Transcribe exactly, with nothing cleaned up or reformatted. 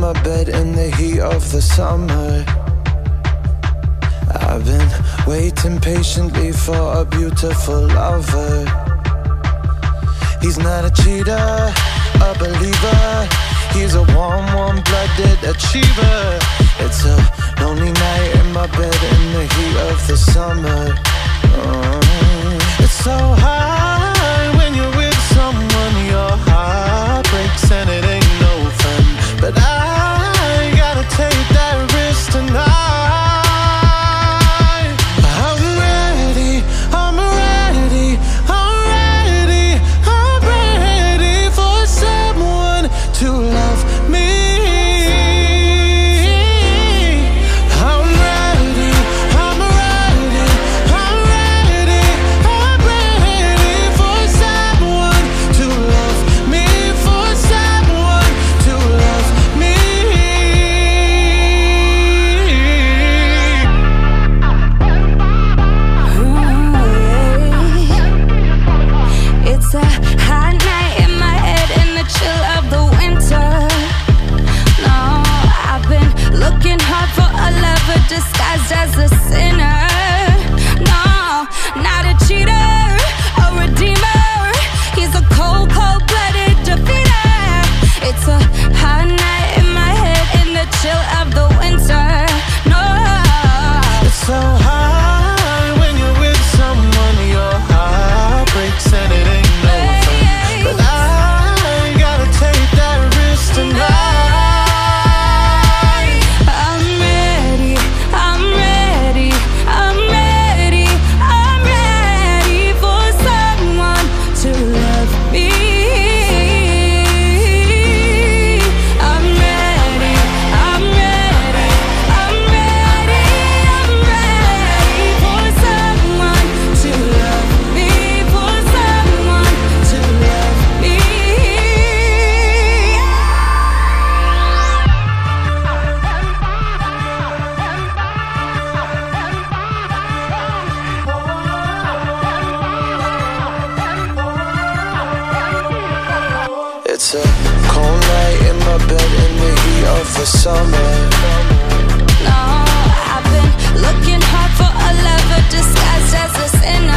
my bed in the heat of the summer. I've been waiting patiently for a beautiful lover. He's not a cheater, a believer. He's a warm, warm-blooded achiever. It's a lonely night in my bed in the heat of the summer. Oh, it's so hard when you're with someone. Your heart breaks and it ain't no fun. But I gotta take that risk tonight. I'm ready, I'm ready, I'm ready, I'm ready for someone to love me. I'm ready, I'm ready, I'm ready, I'm ready for someone to love me, for someone to love me. It's a hot night in my head in the chill of the winter. No, I've been looking hard for a lover disguised as a sinner. No, not a cheater, a redeemer. He's a cold, cold-blooded defeater. It's a hot night in my head in the chill of the winter. No, It's so hard when you're with someone. Your heart breaks and it ain't no fun. But I gotta take that risk tonight. I'm ready, I'm ready, I'm ready, I'm ready for someone to love me. I'm ready, I'm ready, I'm ready, I'm ready for someone to love me, for someone to love me. It's a cold night in my bed in the heat of the summer. No, I've been looking hard for a lover disguised as a sinner.